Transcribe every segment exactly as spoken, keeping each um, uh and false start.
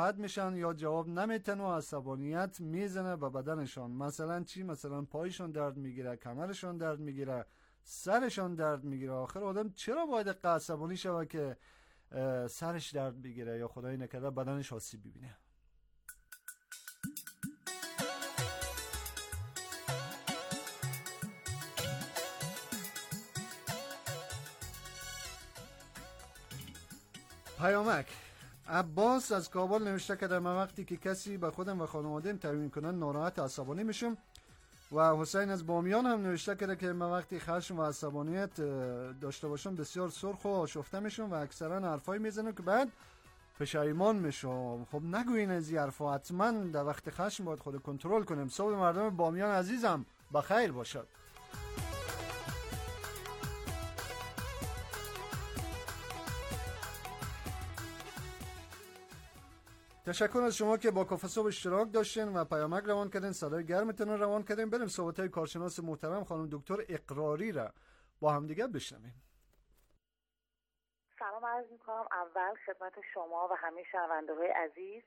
ناراحت میشن یا جواب نمیتن و عصبانیت میزنه به بدنشان. مثلا چی؟ مثلا پایشون درد میگیره، کمرشون درد میگیره، سرشون درد میگیره. آخر آدم چرا باید عصبانی شوه که سرش درد بگیره یا خدای نکرده بدنش آسیب ببینه؟ پیامک عباس از کابل نوشته که در من وقتی که کسی به خودم و خانواده‌ام توهین کنن ناراحت و عصبانی میشم. و حسین از بامیان هم نوشته کرده که من وقتی خشم و عصبانیت داشته باشم بسیار سرخ و آشفته میشم و اکثرا حرفای میزنم که بعد پشیمان میشم. خب نگوین از این حرفا، حتما در وقت خشم باید خود کنترل کنیم. صبح مردم بامیان عزیزم بخیر باشد. تشکر از شما که با کافه صبح اشتراک داشتین و پیامک روان کردین، صدای گرمتون رو روان کردین. بریم صحبت‌های کارشناس محترم خانم دکتر اقراری را با هم دیگه بشنویم. سلام عرض می‌کنم اول خدمت شما و همه شنونده‌های عزیز.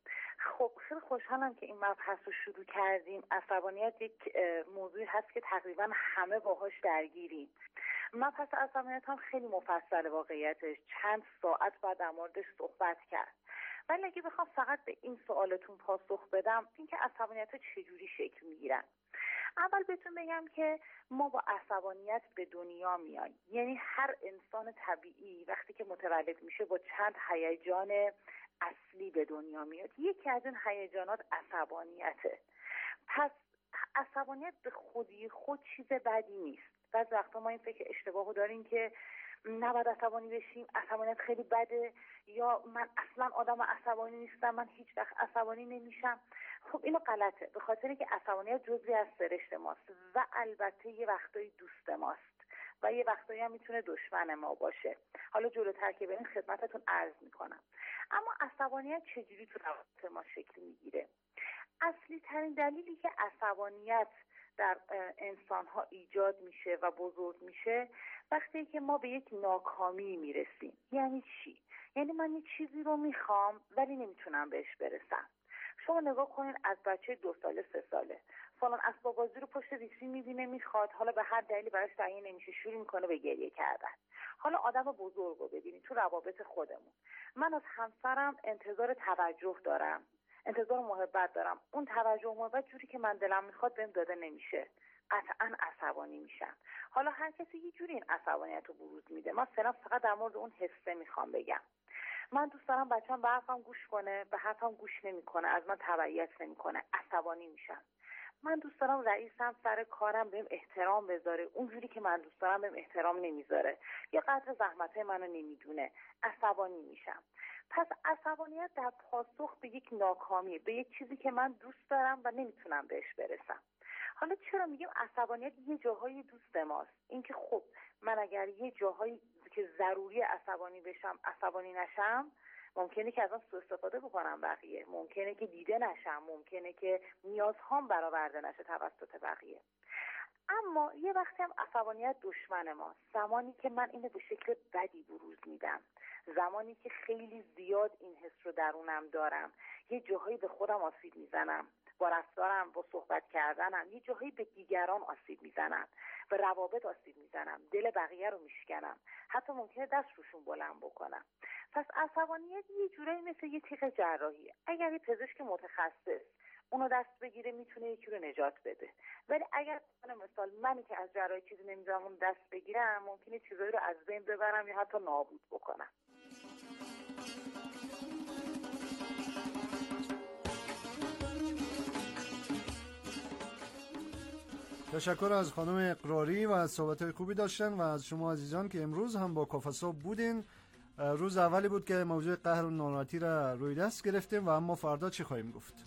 خب خیلی خوشحالم که این مبحث رو شروع کردیم. عصبانیت یک موضوعی هست که تقریبا همه باهاش درگیریم. مبحث عصبانیت هم خیلی مفصل، واقعیتش چند ساعت بعد در موردش صحبت کرد. ولی اگه بخوام فقط به این سوالتون پاسخ بدم، اینکه عصبانیت ها چجوری شکل میگیرن، اول بهتون بگم که ما با عصبانیت به دنیا میایم. یعنی هر انسان طبیعی وقتی که متولد میشه با چند هیجان اصلی به دنیا میاد. یکی از این هیجانات عصبانیته. پس عصبانیت به خودی خود چیز بدی نیست. بعضی وقتا ما این فکر اشتباهو داریم که نباید عصبانی بشیم، عصبانیت خیلی بده، یا من اصلا آدم عصبانی نیستم، من هیچ وقت عصبانی نمیشم. خب اینو غلطه، به خاطری که عصبانیت جزئی از سرشت ماست و البته یه وقتایی دوست ماست و یه وقتایی هم میتونه دشمن ما باشه. حالا جلوتر که بریم خدمتتون عرض میکنم. اما عصبانیت چجوری تو روابط ما شکل میگیره؟ اصلی ترین دلیلی که عصبانیت در انسان ها ایجاد میشه و بزرگ میشه وقتی که ما به یک ناکامی میرسیم. یعنی چی؟ یعنی من یه چیزی رو میخوام ولی نمیتونم بهش برسم. شما نگاه کنین از بچه دو ساله سه ساله فلان اسباب بازی رو پشت ویترین میبینه میخواد، حالا به هر دلیلی براش تعیین نمیشه، شروع میکنه به گریه کردن. حالا آدم بزرگ رو ببینید تو روابط خودمون، من از همسرم انتظار توجه دارم، انتظار محبت دارم، اون توجه و محبت جوری که من دلم میخواد بهم داده نمیشه، قطعا عصبانی میشم. حالا هر کسی یه جوری این عصبانیت رو بروز میده. من فعلا فقط در مورد اون حسه میخوام بگم. من دوست دارم بچه‌م به حرفم گوش کنه، به حرفم گوش نمیکنه، از من تبعیت نمیکنه، عصبانی میشم. من دوست دارم رئیسم سر کارم بهم احترام بذاره، اونجوری که من دوست دارم بهم احترام نمیذاره یا قدر زحمت‌های منو نمیدونه، عصبانی میشم. پس عصبانیت در پاسخ به یک ناکامی، به یک چیزی که من دوست دارم و نمیتونم بهش برسم. حالا چرا میگم عصبانیت یه جاهای دوست ماست؟ اینکه خب من اگر یه جاهایی که ضروری عصبانی بشم عصبانی نشم، ممکنه که از آن سوء استفاده بکنم بقیه، ممکنه که دیده نشم، ممکنه که نیازهام برآورده نشه توسط بقیه. اما یه وقتی هم عصبانیت دشمن ماست، زمانی که من اینو به شکل بدی بروز میدم، زمانی که خیلی زیاد این حس رو درونم دارم، یه جاهایی به خودم آسیب میزنم، با رفتارم، با صحبت کردنم، یه جاهایی به دیگران آسیب میزنم، به روابط آسیب میزنم، دل بقیه رو میشکنم، حتی ممکنه دست روشون بلند بکنم. پس عصبانیت یه جورایی مثل یه تیغ جراحیه. اگر یه پزشک متخصص اونو دست بگیره میتونه یکی رو نجات بده، ولی اگر مثلا منی که از جراحی چیزی نمیدونم اون دست بگیرم، ممکنه چیزایی رو از بین ببرم یا حتی نابود بکنم. تشکر از خانم اقراری و از صحبت‌های خوبی داشتن و از شما عزیزان که امروز هم با کافه صبح بودین. روز اولی بود که موضوع قهر و ناراحتی را روی دست گرفتیم و اما فردا چی خواهیم گفت؟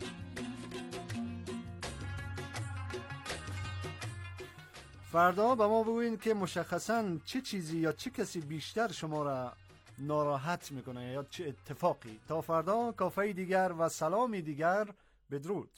فردا به ما بگوین که مشخصاً چه چیزی یا چه کسی بیشتر شما را ناراحت میکنه یا چه اتفاقی. تا فردا کافه دیگر و سلامی دیگر، بدرود.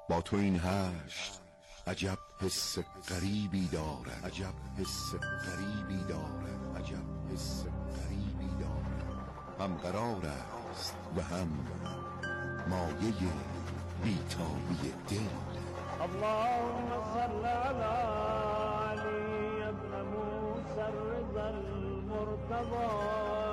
با تو این هشت عجب حس غریبی دارد، عجب حس غریبی دارد، عجب حس غریبی دارد. هم قرار است و هم مایه بیتابی دل. اللهم صل على علي ابن موسى الرضا المرتضى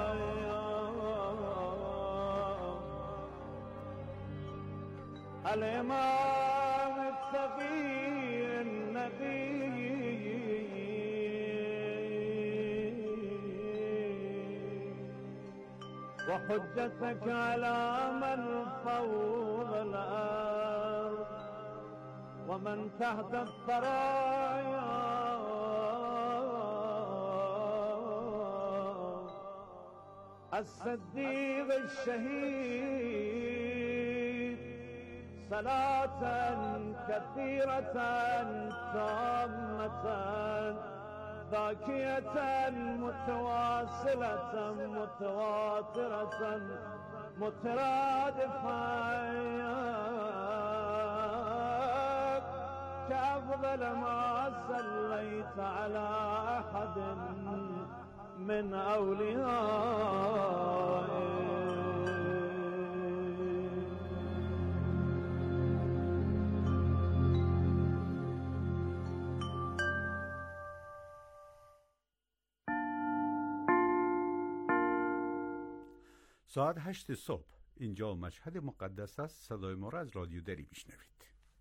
الإمام التقي النبي وحجتك على من فوض الأرض ومن تحت الثرايا الصديق الشهيد صلاة كثيرة تامة باكية متواصلة متواترة مترادفة كأفضل ما صليت على أحد من أوليائك. ساعت هشت صبح اینجا مشهد مقدس است. صدای ما را از رادیو دری میشنوید.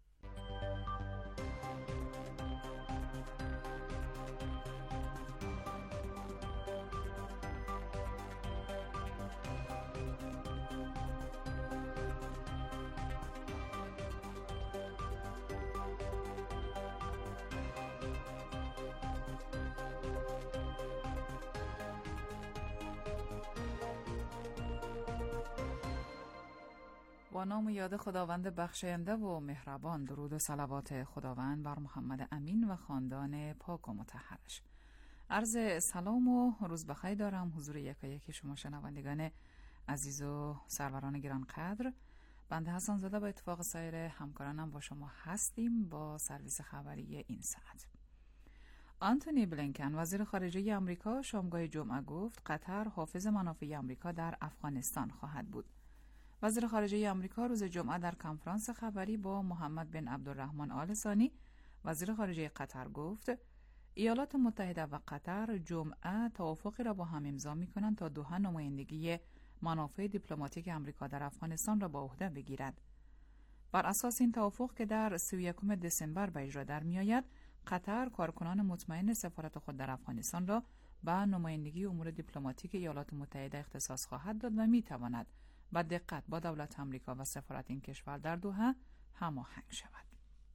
با نام و یاد خداوند بخشاینده و مهربان، درود و صلوات خداوند بر محمد امین و خاندان پاک و مطهرش. عرض سلام و روز بخیر دارم حضور یکا یکی شما شنوندگان عزیز و سروران گران قدر. بنده حسن زاده با اتفاق سایر همکارانم با شما هستیم با سرویس خبری این ساعت. آنتونی بلینکن وزیر خارجه آمریکا شامگاه جمعه گفت قطر حافظ منافع آمریکا در افغانستان خواهد بود. وزیر خارجه آمریکا روز جمعه در کنفرانس خبری با محمد بن عبدالرحمن آل ثانی وزیر خارجه قطر گفت ایالات متحده و قطر جمعه توافقی را با هم امضا می‌کنند تا دوحه نمایندگی منافع دیپلماتیک آمریکا در افغانستان را به عهده بگیرد. بر اساس این توافق که در سی و یکم دسامبر به اجرا در می‌آید، قطر کارکنان مطمئن سفارت خود در افغانستان را به نمایندگی امور دیپلماتیک ایالات متحده اختصاص خواهد داد و می‌تواند با دقت با دولت آمریکا و سفارت این کشور در دوحه هماهنگ شود.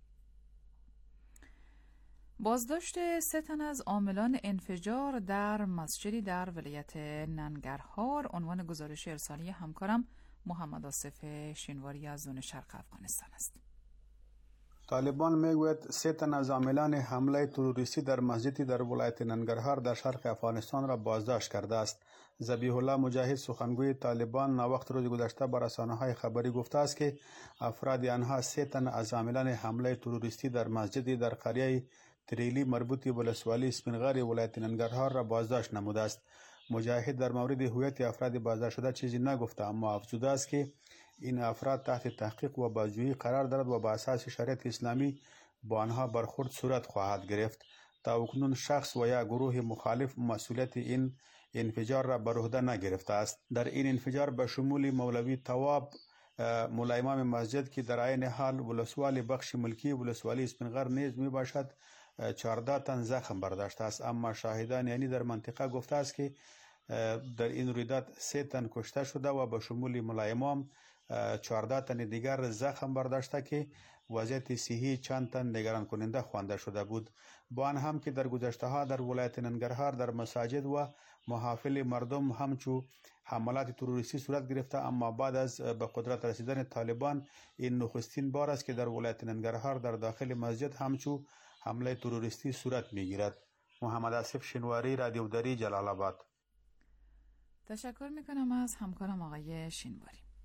بازداشت سه تن از عاملان انفجار در مسجدی در ولایت ننگرهار عنوان گزارش ارسالی همکارم محمد آصف شینواری از زون شرق افغانستان است. طالبان میگوید سه تن از عاملان حمله تروریستی در مسجدی در ولایت ننگرهار در شرق افغانستان را بازداشت کرده است. ذبیح الله مجاهد سخنگوی طالبان ناوقت روز گذشته بر رسانه‌های خبری گفته است که افراد آنها سه تن از عاملان حمله تروریستی در مسجدی در قریه تریلی مربوط به ولسوالی سپینغر ولایت ننگرهار را بازداشت نموده است. مجاهد در مورد هویت افراد بازداشت شده چیزی نگفته، اما افزوده است که این افراد تحت تحقیق و بازجویی قرار دارد و با اساس شریعت اسلامی با آنها برخورد صورت خواهد گرفت. تا اکنون شخص و یا گروه مخالف مسئولیت این انفجار را بر عهده نگرفته است. در این انفجار به شمول مولوی تواب مولا امام مسجد که در عین حال ولسوالی بخش ملکی ولسوالی اسپینغر نیز می باشد چهارده تن زخم برداشته است، اما شاهدان یعنی در منطقه گفته است که در این رویداد سه تن کشته شده و به شمول مولا امام چهارده تن دیگر زخم برداشته که وضعیت صحی چند تن نگران کننده خوانده شده بود. با آن هم که در گذشته ها در ولایت ننگرهار در مساجد و محافل مردم همچو حملات تروریستی صورت گرفته، اما بعد از به قدرت رسیدن طالبان این نخستین بار است که در ولایت ننگرهار در داخل مسجد همچو حمله تروریستی صورت میگیرد. محمد آصف شینواری، رادیو دری، جلال آباد. تشکر میکنم از همکارم آقای شینواری.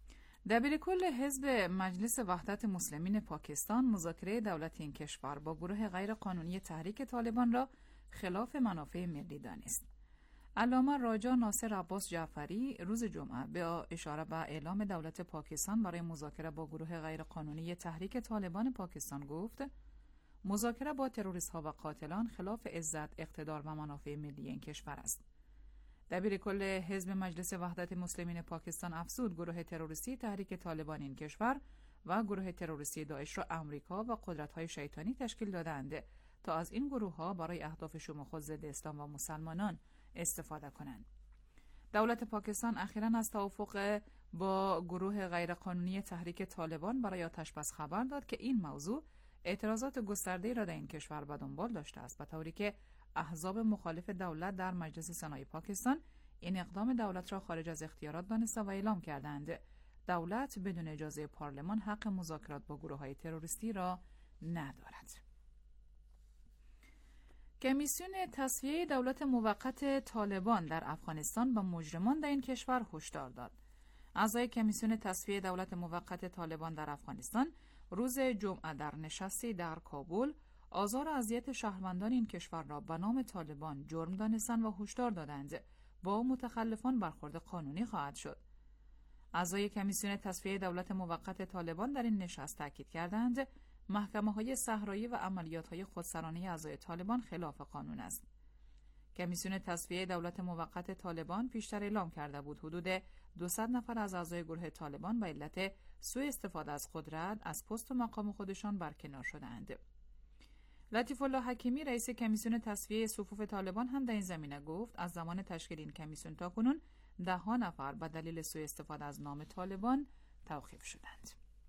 دبیرکل حزب مجلس وحدت مسلمین پاکستان مذاکره دولت این کشور با گروه غیرقانونی تحریک طالبان را خلاف منافع ملی دانست. علامه راجا ناصر عباس جعفری روز جمعه به اشاره به اعلام دولت پاکستان برای مذاکره با گروه غیرقانونی تحریک طالبان پاکستان گفت: مذاکره با تروریست‌ها و قاتلان خلاف عزت، اقتدار و منافع ملی این کشور است. دبیرکل حزب مجلس وحدت مسلمین پاکستان افزود گروه تروریستی تحریک طالبان این کشور و گروه تروریستی داعش را امریکا و قدرت‌های شیطانی تشکیل دادند تا از این گروه‌ها برای اهداف شوم خود ضد اسلام و مسلمانان استفاده کنند. دولت پاکستان اخیراً از توافق با گروه غیرقانونی تحریک طالبان برای آتش‌بس خبر داد که این موضوع اعتراضات گسترده‌ای را در این کشور به دنبال داشته است، به طوری که احزاب مخالف دولت در مجلس سنای پاکستان این اقدام دولت را خارج از اختیارات دانسته و اعلام کردند دولت بدون اجازه پارلمان حق مذاکرات با گروه‌های تروریستی را ندارد. کمیسیون تصفیه دولت موقت طالبان در افغانستان به مجرمان در این کشور هشدار داد. اعضای کمیسیون تصفیه دولت موقت طالبان در افغانستان روز جمعه در نشستی در کابل آزار و اذیت شهروندان این کشور را به نام طالبان جرم دانستند و هشدار دادند با متخلفان برخورد قانونی خواهد شد. اعضای کمیسیون تصفیه دولت موقت طالبان در این نشست تاکید کردند محکمه‌های صحرایی و عملیات‌های خودسرانه اعضای طالبان خلاف قانون است. کمیسیون تصفیه دولت موقت طالبان پیشتر اعلام کرده بود حدود دویست نفر از اعضای گروه طالبان به علت سوء استفاده از قدرت از پست و مقام خودشان برکنار شدند. لطیف الله حکیمی رئیس کمیسیون تصفیه صفوف طالبان هم در این زمینه گفت از زمان تشکیل این کمیسیون تا کنون ده ها نفر به دلیل سوء استفاده از نام طالبان توقیف شدند.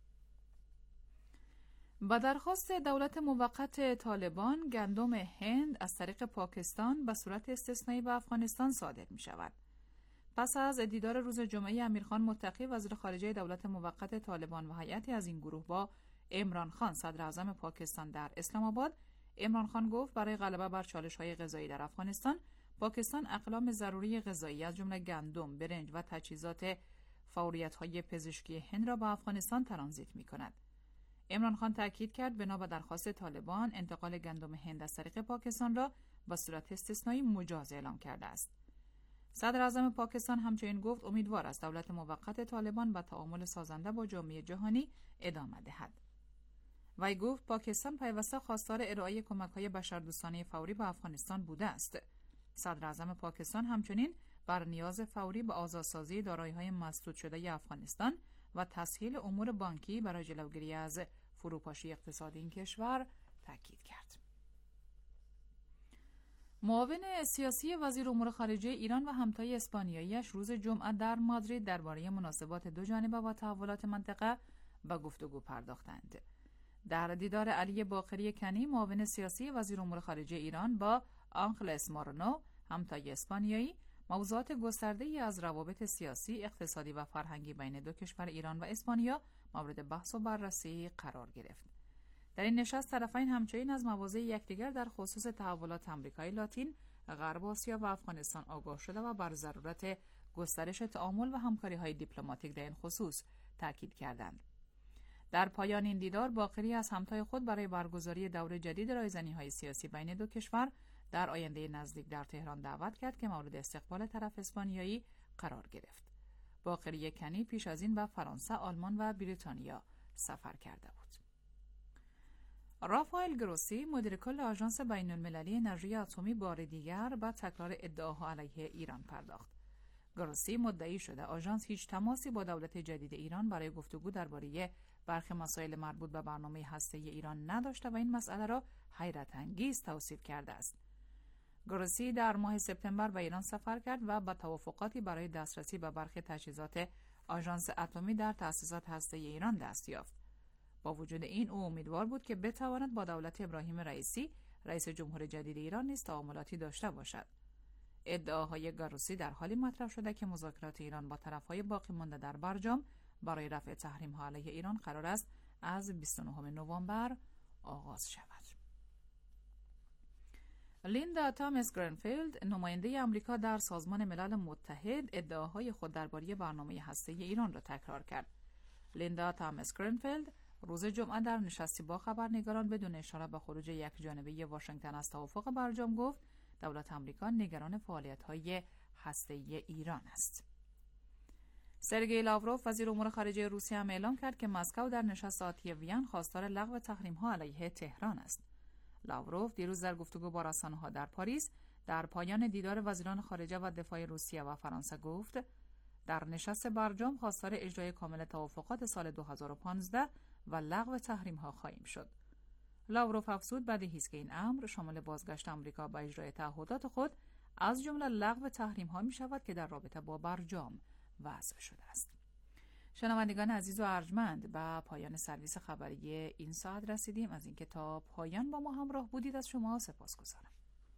با درخواست دولت موقت طالبان گندم هند از طریق پاکستان به صورت استثنایی به افغانستان صادر می شود. پس از دیدار روز جمعه امیرخان متقی وزیر خارجه دولت موقت طالبان و هیئتی از این گروه با عمران خان صدر اعظم پاکستان در اسلام آباد، عمران خان گفت برای غلبه بر چالش‌های غذایی در افغانستان پاکستان اقلام ضروری غذایی از جمله گندم، برنج و تجهیزات فوریت‌های پزشکی هند را به افغانستان ترانزیت می‌کند. عمران خان تاکید کرد بنا به درخواست طالبان انتقال گندم هند از طریق پاکستان را به صورت استثنایی مجاز اعلام کرده است. صدر اعظم پاکستان همچنین گفت امیدوار است دولت موقت طالبان به تعامل سازنده با جامعه جهانی ادامه دهد. وی گفت پاکستان پیوسته خواستار ارائه کمک‌های بشردوستانه فوری به افغانستان بوده است. صدر اعظم پاکستان همچنین بر نیاز فوری به آزادسازی دارایی‌های مسدود شده افغانستان و تسهیل امور بانکی برای جلوگیری از فروپاشی اقتصادی این کشور تاکید کرد. معاون سیاسی وزیر امور خارجه ایران و همتای اسپانیایی‌اش روز جمعه در مادرید درباره مناسبات دو جانبه و تحولات منطقه به گفتگو پرداختند. در دیدار علی باقری کنی معاون سیاسی وزیر امور خارجه ایران با آنخلس مارنو همتای اسپانیایی موضوعات گسترده‌ای از روابط سیاسی، اقتصادی و فرهنگی بین دو کشور ایران و اسپانیا مورد بحث و بررسی قرار گرفت. در این نشست طرفین همچنین از مواضع یکدیگر در خصوص تحولات آمریکای لاتین، غرب آسیا و افغانستان آگاه شده و بر ضرورت گسترش تعامل و همکاری‌های دیپلماتیک در این خصوص تاکید کردند. در پایان این دیدار باقری از همتای خود برای برگزاری دور جدید رایزنی‌های سیاسی بین دو کشور در آینده نزدیک در تهران دعوت کرد که مورد استقبال طرف اسپانیایی قرار گرفت. باقری کنی پیش از این به فرانسه، آلمان و بریتانیا سفر کرده بود. رافائل گروسی مدیر کل آژانس بین‌المللی انرژی اتمی بار دیگر به تکرار ادعاها علیه ایران پرداخت. گروسی مدعی شده آژانس هیچ تماسی با دولت جدید ایران برای گفتگو درباره برخی مسائل مربوط به برنامه هسته‌ای ایران نداشته و این مسئله را حیرت انگیز توصیف کرده است. گروسی در ماه سپتامبر به ایران سفر کرد و با توافقاتی برای دسترسی به برخی تجهیزات آژانس اتمی در تأسیسات هسته‌ای ایران دست یافت. با وجود این او امیدوار بود که بتواند با دولت ابراهیم رئیسی رئیس جمهور جدید ایران نیز تعاملاتی داشته باشد. ادعاهای گروسی در حالی مطرح شده که مذاکرات ایران با طرف‌های باقی مانده در برجام برای رفع تحریم‌ها علیه ایران قرار است از بیست و نهم نوامبر آغاز شود. لیندا تامس گرینفیلد نماینده آمریکا در سازمان ملل متحد ادعاهای خود درباره برنامه هسته‌ای ایران را تکرار کرد. لیندا تامس گرینفیلد روز جمعه در نشستی با خبرنگاران بدون اشاره به خروج یکجانبه واشنگتن از توافق برجام گفت دولت آمریکا نگران فعالیت‌های هسته‌ای ایران است. سرگئی لاوروف وزیر امور خارجه روسیه هم اعلام کرد که مسکو در نشست آتی وین خواستار لغو تحریم‌ها علیه تهران است. لاوروف دیروز در گفتگو با رسانه‌ها در پاریس در پایان دیدار وزیران خارجه و دفاع روسیه و فرانسه گفت در نشست برجام خواستار اجرای کامل توافقات سال دو هزار و پانزده و لغو تحریم‌ها خواهیم شد. لاوروف افزود بدیهی است که این امر شامل بازگشت آمریکا به اجرای تعهدات خود از جمله لغو تحریم‌ها می‌شود که در رابطه با برجام وضع شده است. شنوندگان عزیز و ارجمند، به پایان سرویس خبری این ساعت رسیدیم. از اینکه تا پایان با ما همراه بودید از شما سپاسگزارم.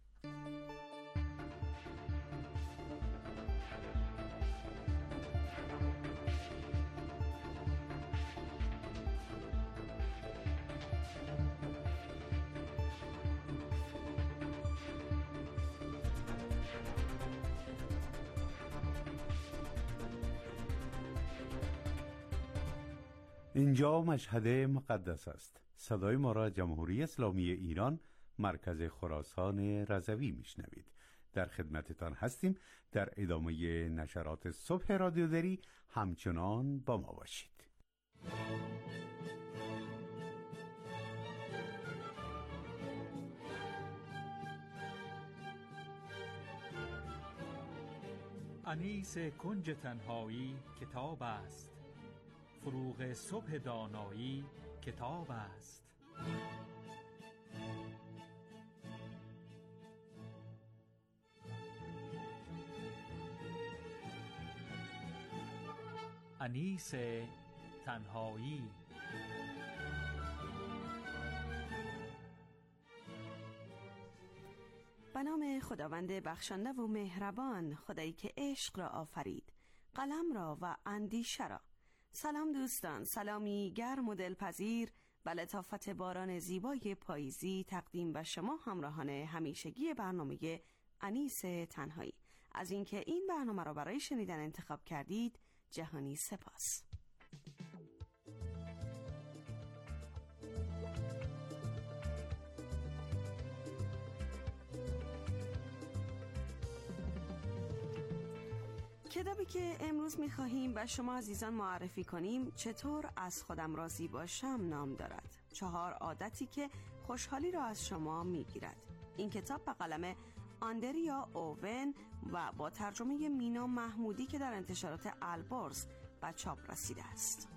اینجا مشهد مقدس است. صدای ما را جمهوری اسلامی ایران مرکز خراسان رضوی میشنوید. در خدمتتان هستیم. در ادامه نشرات صبح رادیو دری همچنان با ما باشید. انیس کنج تنهایی کتاب است، فروغ صبح دانایی کتاب است. انیس تنهایی. به نام خداوند بخشنده و مهربان، خدایی که عشق را آفرید، قلم را و اندیشه را. سلام دوستان، سلامی گرم و دلپذیر و لطافت باران زیبای پاییزی تقدیم به شما همراهان همیشگی برنامه انیس تنهایی. از اینکه این برنامه را برای شنیدن انتخاب کردید جهانی سپاس. کتابی که امروز می‌خواهیم به شما عزیزان معرفی کنیم چطور از خودم راضی باشم نام دارد. چهار عادتی که خوشحالی را از شما می‌گیرد. این کتاب به قلم آندریا اوون و با ترجمه مینا محمودی که در انتشارات البرز به چاپ رسیده است.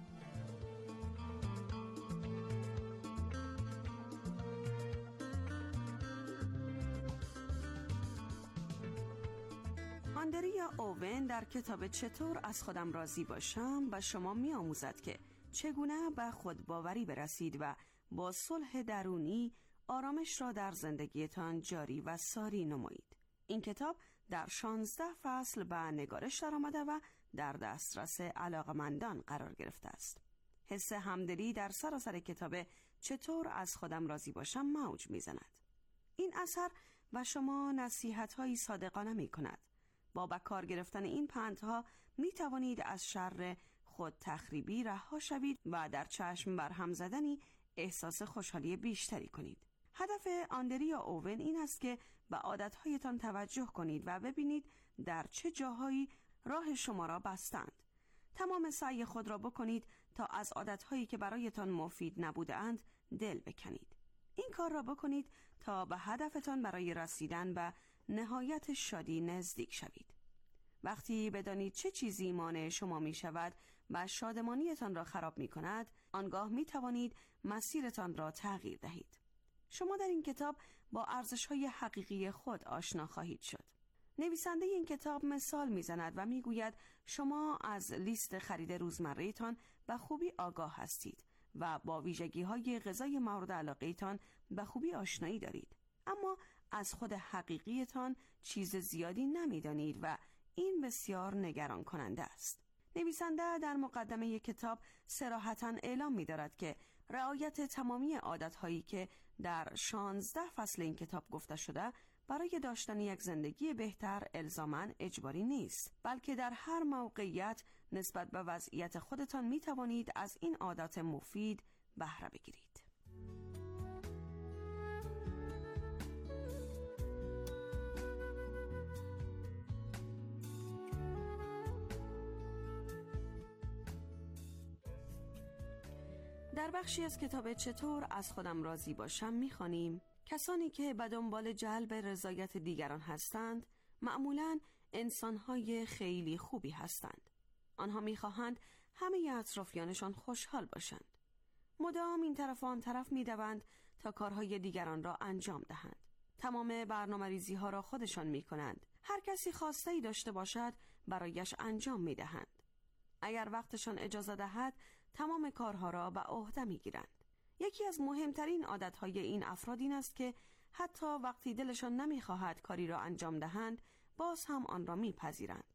آندریا اوون در کتاب چطور از خودم راضی باشم به شما می آموزد که چگونه به خودباوری برسید و با صلح درونی آرامش را در زندگیتان جاری و ساری نمایید. این کتاب در شانزده فصل به نگارش در آمده و در دسترس علاقمندان قرار گرفته است. حس همدلی در سراسر کتاب چطور از خودم راضی باشم موج می زند. این اثر و شما نصیحت‌هایی صادقانه می کند. با به کار گرفتن این پندها می توانید از شر خود تخریبی رها شوید و در چشم برهم زدنی احساس خوشحالی بیشتری کنید. هدف آندریا اوون این است که به عادتهایتان توجه کنید و ببینید در چه جاهایی راه شما را بستند. تمام سعی خود را بکنید تا از عادتهایی که برایتان مفید نبودند دل بکنید. این کار را بکنید تا به هدفتان برای رسیدن به نهایت شادی نزدیک شوید. وقتی بدانید چه چیزی مانع شما می شود و شادمانیتان را خراب می کند، آنگاه می توانید مسیرتان را تغییر دهید. شما در این کتاب با ارزش‌های حقیقی خود آشنا خواهید شد. نویسنده این کتاب مثال می زند و می گوید شما از لیست خرید روزمره‌تان به خوبی آگاه هستید و با ویژگی‌های غذای مورد علاقه‌تان به خوبی آشنایی دارید، اما از خود حقیقیتان چیز زیادی نمی‌دانید و این بسیار نگران کننده است. نویسنده در مقدمه کتاب صراحتاً اعلام می‌دارد که رعایت تمامی عادت‌هایی که در شانزده فصل این کتاب گفته شده برای داشتن یک زندگی بهتر الزاماً اجباری نیست، بلکه در هر موقعیت نسبت به وضعیت خودتان می توانید از این عادات مفید بهره بگیرید. در بخشی از کتاب چطور از خودم راضی باشم می‌خوانیم کسانی که به دنبال جلب رضایت دیگران هستند معمولاً انسان‌های خیلی خوبی هستند. آنها می‌خواهند همه اطرافیانشان خوشحال باشند. مدام این طرف و آن طرف می‌دوند تا کارهای دیگران را انجام دهند. تمام برنامه‌ریزی‌ها را خودشان می‌کنند. هر کسی خواسته‌ای داشته باشد برایش انجام می‌دهند. اگر وقتشان اجازه دهد تمام کارها را به عهده می‌گیرند. یکی از مهمترین عادتهای این افراد این است که حتی وقتی دلشان نمی‌خواهد کاری را انجام دهند باز هم آن را می‌پذیرند.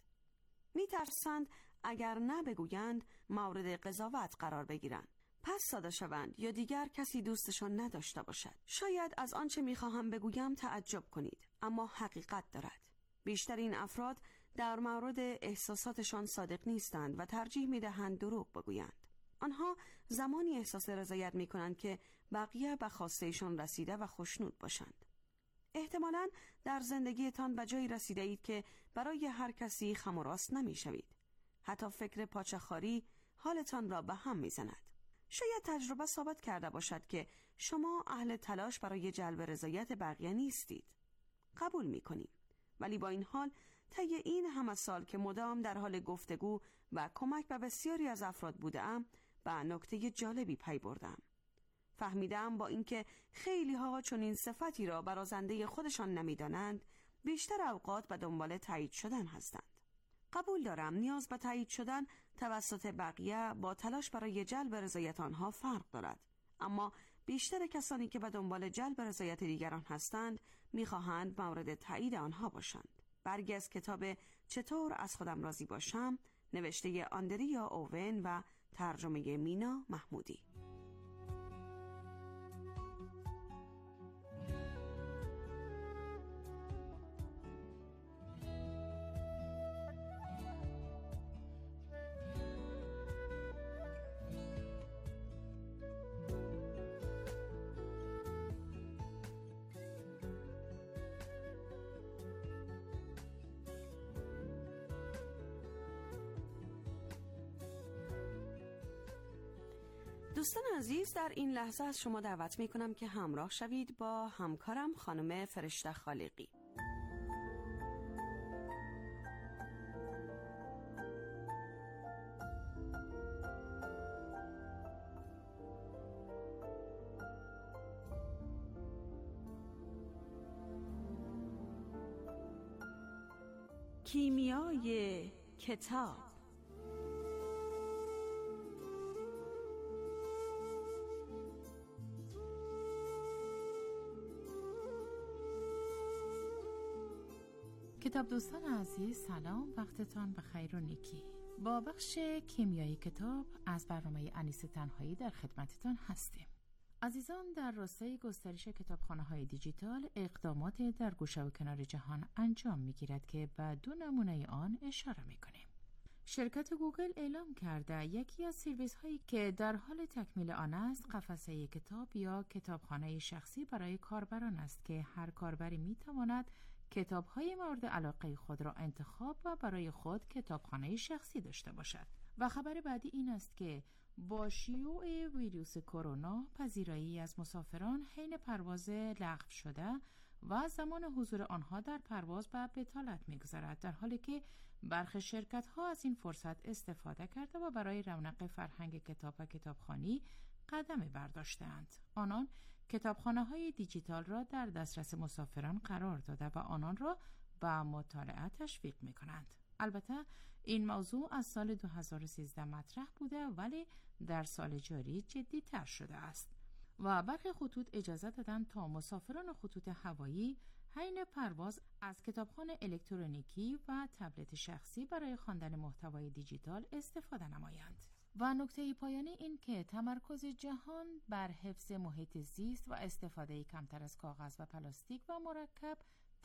می‌ترسند اگر نه بگویند مورد قضاوت قرار بگیرند، پس ساده شوند یا دیگر کسی دوستشان نداشته باشد. شاید از آنچه می‌خواهم بگویم تعجب کنید، اما حقیقت دارد. بیشتر این افراد در مورد احساساتشان صادق نیستند و ترجیح می‌دهند دروغ بگویند. آنها زمانی احساس رضایت می‌کنند که بقیه به خواسته‌شان رسیده و خوشنود باشند. احتمالاً در زندگیتان به جایی رسیده اید که برای هر کسی خم و راست نمی‌شوید. حتی فکر پاچه‌خواری حالتان را به هم می‌زند. شاید تجربه ثابت کرده باشد که شما اهل تلاش برای جلب رضایت بقیه نیستید. قبول می‌کنیم. ولی با این حال طی این همه سال که مدام در حال گفتگو و کمک به بسیاری از افراد بودم به نکته جالبی پی بردم. فهمیدم با اینکه خیلی ها چنین صفتی را برازنده خودشان نمیدانند، بیشتر اوقات به دنبال تایید شدن هستند. قبول دارم نیاز به تایید شدن توسط بقیه با تلاش برای جلب رضایت آنها فرق دارد، اما بیشتر کسانی که به دنبال جلب رضایت دیگران هستند می‌خواهند مورد تایید آنها باشند. برگی از کتاب چطور از خودم راضی باشم نوشته آندریا اوون و ترجمه مینا محمودی. دوستان عزیز، در این لحظه از شما دعوت می کنم که همراه شوید با همکارم خانم فرشته خالقی. کیمیای کتاب. کتاب دوستان عزیز، سلام، وقتتان بخیر و نیکی. با بخش کیمیای کتاب از برنامه انیس تنهایی در خدمتتان هستیم. عزیزان، در راستای گسترش کتابخانه‌های دیجیتال اقدامات در گوشه و کنار جهان انجام می‌گیرد که به دو نمونه آن اشاره می‌کنیم. شرکت گوگل اعلام کرده یکی از سرویس‌هایی که در حال تکمیل آن است قفسه کتاب یا کتابخانه شخصی برای کاربران است که هر کاربری می‌تواند کتاب‌های مورد علاقه خود را انتخاب و برای خود کتابخانه شخصی داشته باشد. و خبر بعدی این است که با شیوع ویروس کرونا پذیرایی از مسافران حین پرواز لغو شده و زمان حضور آنها در پرواز به بطالت می‌گذرد، در حالی که برخی شرکت‌ها از این فرصت استفاده کرده و برای رونق فرهنگ کتاب و کتابخوانی قدمی برداشته‌اند. آنان کتابخانه‌های دیجیتال را در دسترس مسافران قرار داده و آنان را به مطالعه تشویق می‌کنند. البته این موضوع از سال دو هزار و سیزده مطرح بوده ولی در سال جاری جدی‌تر شده است و برخی خطوط اجازه دادند تا مسافران خطوط هوایی حین پرواز از کتابخانه الکترونیکی و تبلت شخصی برای خواندن محتوای دیجیتال استفاده نمایند. و نکته پایانی این که تمرکز جهان بر حفظ محیط زیست و استفاده کمتر از کاغذ و پلاستیک و مرکب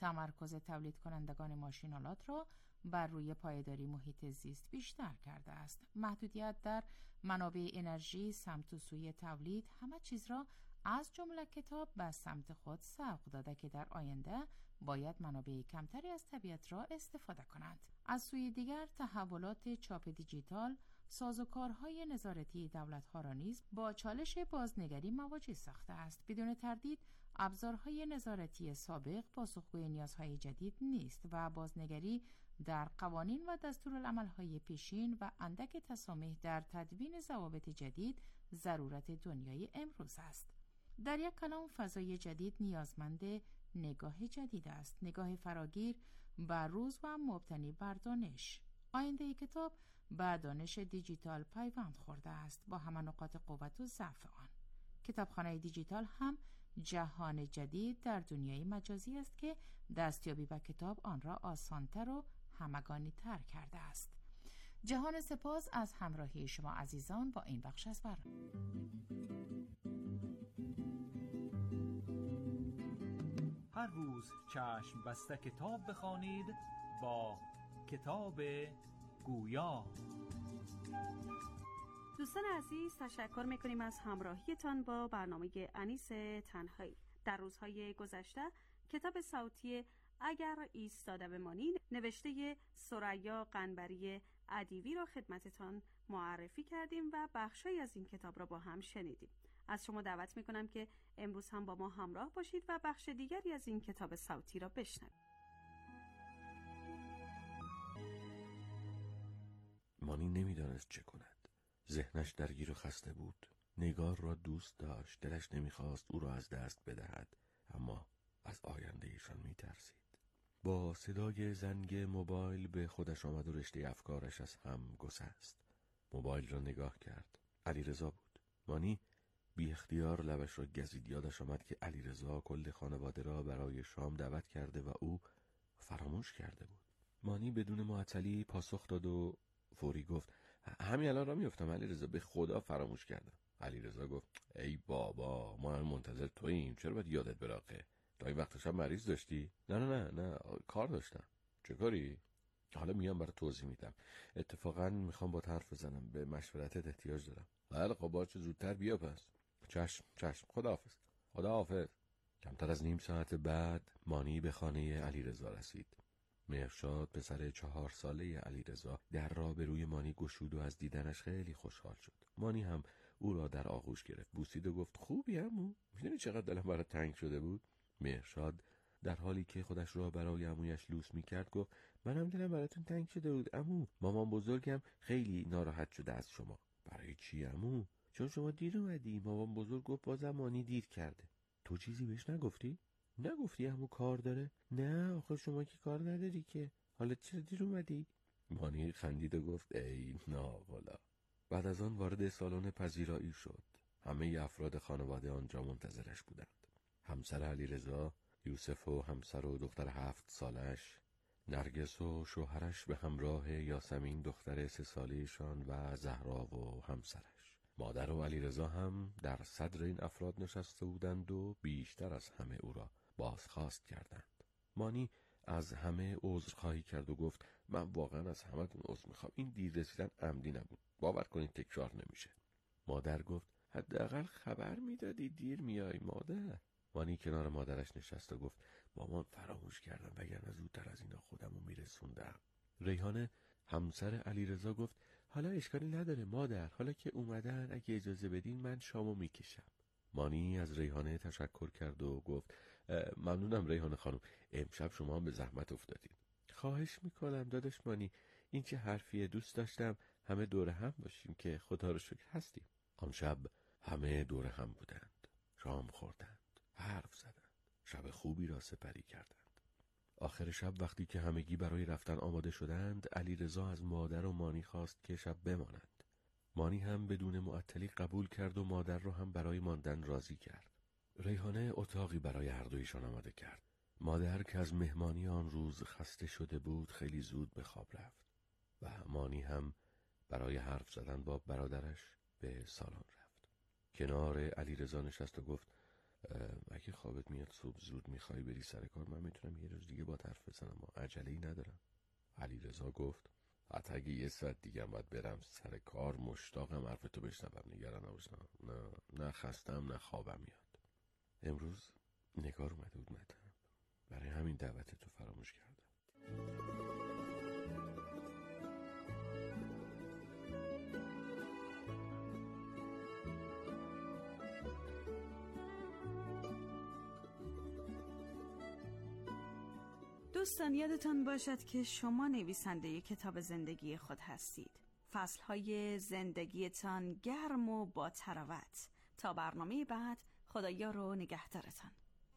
تمرکز تولید کنندگان ماشین‌آلات را بر روی پایداری محیط زیست بیشتر کرده است. محدودیت در منابع انرژی، سمت و سوی تولید، همه چیز را از جمله کتاب به سمت خود سوق داده که در آینده باید منابع کمتری از طبیعت را استفاده کنند. از سوی دیگر تحولات چاپ دیجیتال، سازوکارهای نظارتی دولت‌ها را نیز با چالش بازنگری مواجه ساخته است. بدون تردید ابزارهای نظارتی سابق پاسخگوی نیازهای جدید نیست و بازنگری در قوانین و دستورالعمل‌های پیشین و اندک تسامح در تدوین ضوابط جدید ضرورت دنیای امروز است. در یک کلام، فضای جدید نیازمند نگاه جدید است، نگاه فراگیر بر روز و مبتنی بر دانش. آینده کتاب به دانش دیجیتال پیوند خورده است با همه نقاط قوت و ضعف آن. کتابخانه دیجیتال هم جهان جدید در دنیای مجازی است که دستیابی به کتاب آن را آسانتر و همگانی تر کرده است. جهان سپاس از همراهی شما عزیزان با این بخش از برنامه. هر روز چشم بسته کتاب بخوانید با کتاب گویا. دوستان عزیز، تشکر میکنیم از همراهیتان با برنامه انیس تنهایی. در روزهای گذشته کتاب صوتی اگر ایستاده بمانی نوشته ثریا قنبری ادیبی را خدمتتان معرفی کردیم و بخشی از این کتاب را با هم شنیدیم. از شما دعوت میکنم که امروز هم با ما همراه باشید و بخش دیگری از این کتاب صوتی را بشنوید. مانی نمیدانست چه کند. ذهنش درگیر و خسته بود. نگار را دوست داشت، دلش نمیخواست او را از دست بدهد، اما از آینده ایشان میترسید. با صدای زنگ موبایل به خودش آمد و رشته افکارش از هم گسست. موبایل را نگاه کرد. علیرضا بود. مانی بی اختیار لبش را گزید. یادش آمد که علیرضا کل خانواده را برای شام دعوت کرده و او فراموش کرده بود. مانی بدون معطلی پاسخ داد و فوری گفت همین الان را میافتم علیرضا، به خدا فراموش کردم. علیرضا گفت ای بابا، ما هم منتظر توییم، چرا باید یادت براقه؟ تا این وقت شب مریض داشتی؟ نه نه نه نه کار داشتم. چه کاری؟ حالا میام برای توضیح میدم. اتفاقا میخوام با حرف بزنم، به مشورتت احتیاج دارم. بله خب باشه، زودتر بیا پس. چشم چشم، خداحافظ. خداحافظ. کمتر از نیم ساعت بعد مانی به خانه علیرضا رسید. مهرشاد پسر چهار ساله علیرضا در را به روی مانی گشود و از دیدنش خیلی خوشحال شد. مانی هم او را در آغوش گرفت، بوسید و گفت خوبی عمو؟ میدونی چقدر دلم برات تنگ شده بود؟ مهرشاد در حالی که خودش را برای عمویش لوس میکرد گفت منم دلم براتون تنگ شده بود عمو. مامان بزرگم خیلی ناراحت شده از شما. برای چی عمو؟ چون شما دیر اومدی. مامان بزرگ گفت بازم مانی دیر کرده. تو چیزی بهش نگفتی؟ نگفتی عمو کار داره؟ نه آخه شما که کار نداری که. حالا چرا دیر اومدی؟ مانی خندید و گفت ای ناولا. بعد از آن وارد سالن پذیرایی شد. همه افراد خانواده آنجا منتظرش بودند. همسر علیرضا، یوسف و همسر و دختر هفت سالش، نرگس و شوهرش به همراه یاسمین دختر سه ساله‌شان و زهرا و همسرش. مادر و علیرضا هم در صدر این افراد نشسته بودند و بیشتر از همه او را بازخواست کردند. مانی از همه عذرخواهی کرد و گفت من واقعا از همتون عذر میخوام. این دیر رسیدن عمدی نبود. باور کنید تکرار نمیشه. مادر گفت حداقل خبر میدادی دیر میای مادر. مانی کنار مادرش نشست و گفت مامان فراموش کردم، وگرنه زودتر از اینا خودمو میرسوندم. ریحانه همسر علیرضا گفت حالا اشکالی نداره مادر، حالا که اومدن اگه اجازه بدین من شامو میکشم. مانی از ریحانه تشکر کرد و گفت ممنونم ریحانه خانم، امشب شما هم به زحمت افتادید. خواهش میکنم داداش مانی، این چه حرفیه؟ دوست داشتم همه دور هم باشیم که خدا رو شکر هستیم. آن شب همه دور هم بودند، شام خوردند، حرف زدند، شب خوبی را سپری کردند. آخر شب وقتی که همگی برای رفتن آماده شدند، علیرضا از مادر و مانی خواست که شب بمانند. مانی هم بدون معطلی قبول کرد و مادر را هم برای ماندن راضی کرد. ریحانه اتاقی برای هر دویشان آماده کرد. مادر که از مهمانی آن روز خسته شده بود خیلی زود به خواب رفت و مانی هم برای حرف زدن با برادرش به سالن رفت. کنار علیرضا نشست و گفت اگه خوابت میاد صبح زود میخوای بری سر کار، من میتونم یه روز دیگه با حرف بزنم، اما عجله‌ای ندارم. علیرضا گفت حتی اگه یه ساعت دیگه هم باید برم سر کار، مشتاقم حرفتو بشنوم، نگران نباشم. نه نه خستم نه خوابم میاد. امروز نگار اومده بود مطلب، برای همین دعوتتو فراموش کردم. دوستان یادتان باشد که شما نویسنده کتاب زندگی خود هستید. فصلهای زندگیتان گرم و با تراوت. تا برنامه بعد، خدایا رو نگهدارتان.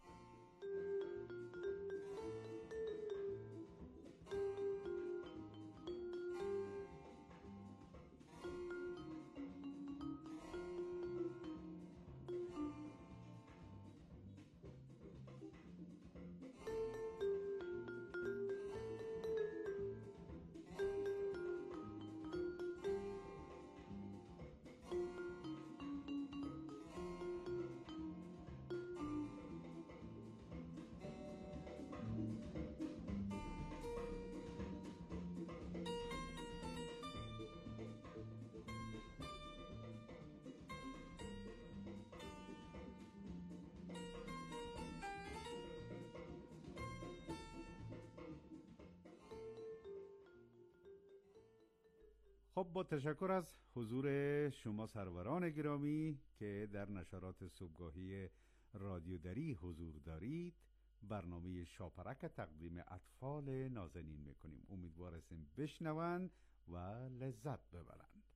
خب با تشکر از حضور شما سروران گرامی که در نشرات صبحگاهی رادیو دری حضور دارید، برنامه شاپرک تقدیم اطفال نازنین میکنیم. امیدوار هستیم بشنوند و لذت ببرند.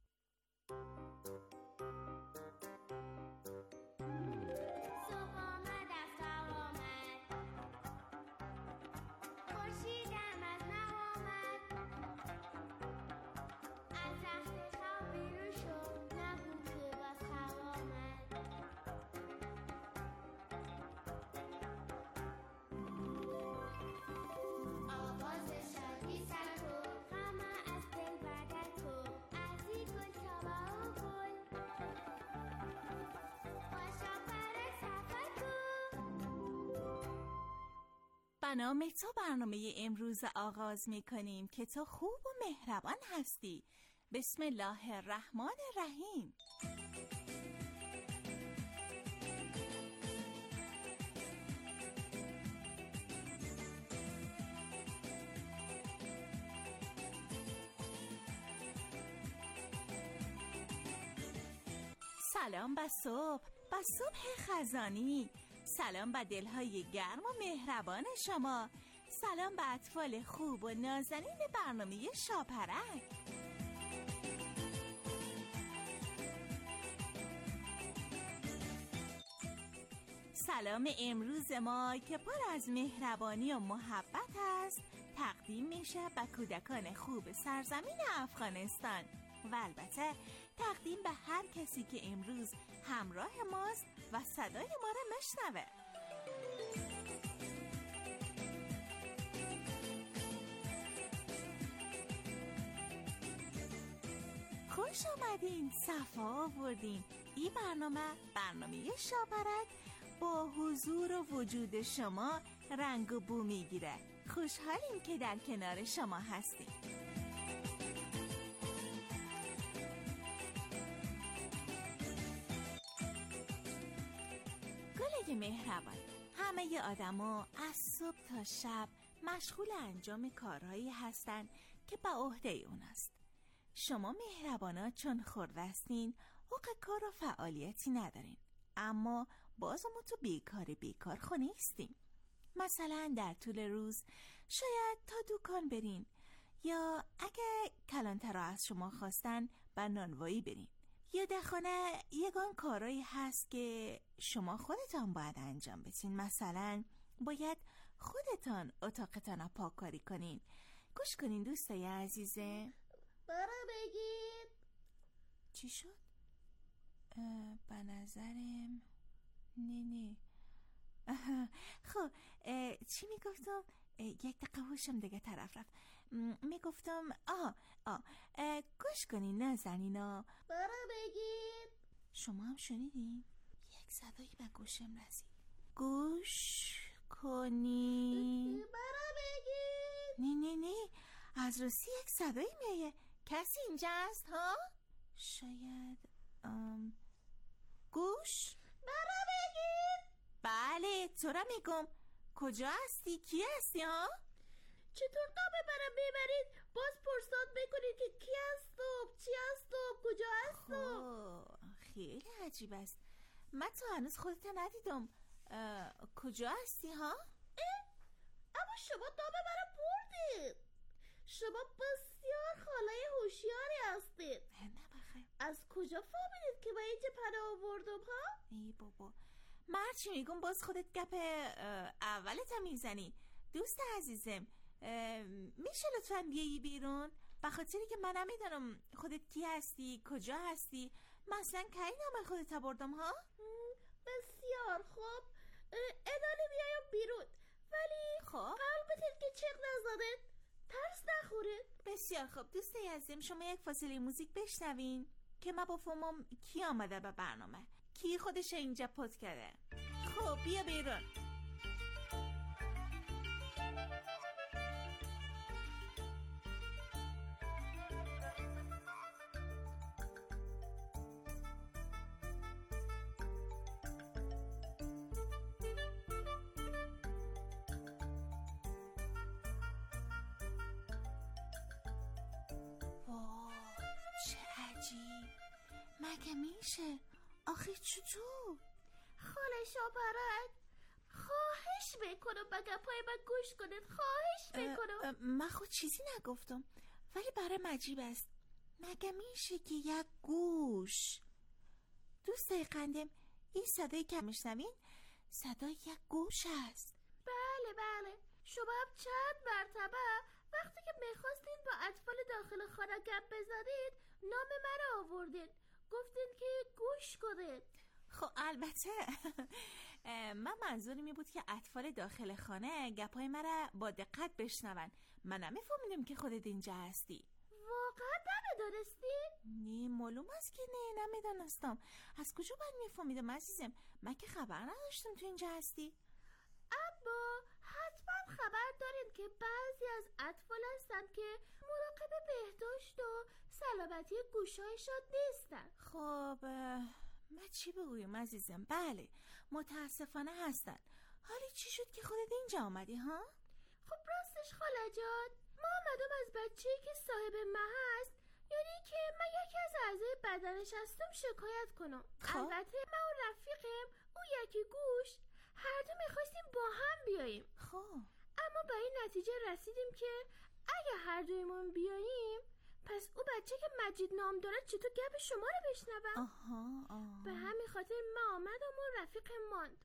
به نام تو برنامه امروز آغاز می کنیم که تو خوب و مهربان هستی. بسم الله الرحمن الرحیم. سلام به صبح، به صبح خزانی. سلام به دلهای گرم و مهربان شما. سلام به اطفال خوب و نازنین برنامه شاپرک. سلام امروز ما که پر از مهربانی و محبت است تقدیم میشه به کودکان خوب سرزمین افغانستان و البته تقدیم به هر کسی که امروز همراه ماست و صدای ما را مشنوه. خوش آمدین، صفا آوردین. این برنامه برنامه شاپرک با حضور و وجود شما رنگ و بو میگیره. خوشحالیم که در کنار شما هستیم. گل مهربان، همه آدما از صبح تا شب مشغول انجام کارهایی هستن که به عهده اون است. شما مهربانا چون خرد هستین حق کار و فعالیتی ندارین، اما بازمون تو بیکار بیکار خو نیستیم. مثلا در طول روز شاید تا دکان برین یا اگه کلانترها از شما خواستن به نانوایی برین، یا در خانه یگان کارایی هست که شما خودتان باید انجام بدین. مثلا باید خودتان اتاقتان رو پاککاری کنین. گوش کنین دوستای عزیزه. برو بگید چی شد؟ به نظرم نه نه خب چی میگفتم؟ یک دقیقه هوشم دیگه طرف رفت. میگفتم آه آه گوش کنین نازنینا. برو بگید. شما هم شنیدین؟ یک یک صدایی به گوشم رسید. گوش کنی. برا بگید. نه نه نه، از راستی یک صدایی میایه. کسی اینجا هست ها؟ شاید ام... گوش. برا بگید. بله تو را میگم. کجا هستی؟ کی هستی ها؟ چطور نامه برم ببرید؟ باز پرسان بکنید که کی هستم، چی هستم، کجا هستم. خیلی عجیب است. من تو هنوز خودت ندیدم. کجا هستی ها؟ اما شما نامه برم بردید. شما بسیار خالای هوشیاری هستید. نه بخیر. از کجا فهمیدید که من اینجا پناه آوردم ها؟ ای بابا، من هرچی میگم باز خودت گپ اولت هم میزنی. دوست عزیزم، میشه لطفاً بیایی بیرون؟ به خاطری که من نمیدونم خودت کی هستی، کجا هستی. مثلا کی نام خودت بردم ها؟ بسیار خوب، اداله بیایم بیرون، ولی خب قبل بتید که چق نزدید، ترس نخورید. بسیار خوب دوسته عزیزم، شما یک فاصله موزیک بشنوین که ما بفهمم کی آمده به برنامه، کی خودش اینجا پست کرده. خب بیا بیرون. مگه میشه؟ آخه چطور؟ خاله شاپرک، خواهش میکنم به گپای من گوش کنید، خواهش میکنم. من خود چیزی نگفتم، ولی برای عجیب است. مگه میشه که یک گوش؟ دوستای قندم، این صدایی که میشنوین صدای یک گوش است. بله بله، شما هم چند مرتبه وقتی که میخواستین با اطفال داخل خانه گپ بزنید نام من آوردین، گفتین که گوش کنید. خب البته من منظورم این بود که اطفال داخل خانه گپای مرا با دقت بشنون. من نمیفهمیدم که خودت اینجا هستی. واقعا نمیدانستی؟ نه معلوم است که نه نمیدانستم. از کجا باید میفهمیدم عزیزم؟ من که خبر نداشتم تو اینجا هستی. اما حتما خبر دارین که بعضی از اطفال هستن که مراقب بهداشت و سلامتی گوشایشان نیستن. خب من چی بگویم عزیزم؟ بله متاسفانه هستن. حالی چی شد که خودت اینجا آمدی ها؟ خب راستش خاله جان، ما آمدم از بچه‌ای که صاحب من هست، یعنی که من یکی از اعضای بدنش هستم شکایت کنم. خب؟ البته من و رفیقم اون یکی گوش هر دو میخواستیم با هم بیاییم. خب اما به این نتیجه رسیدیم که اگه هر دویمون بیاییم پس او بچه که مجید نام داره چطور گپ شما رو بشنوم؟ آها آها. به همین خاطر من آمدم و رفیقم ماند.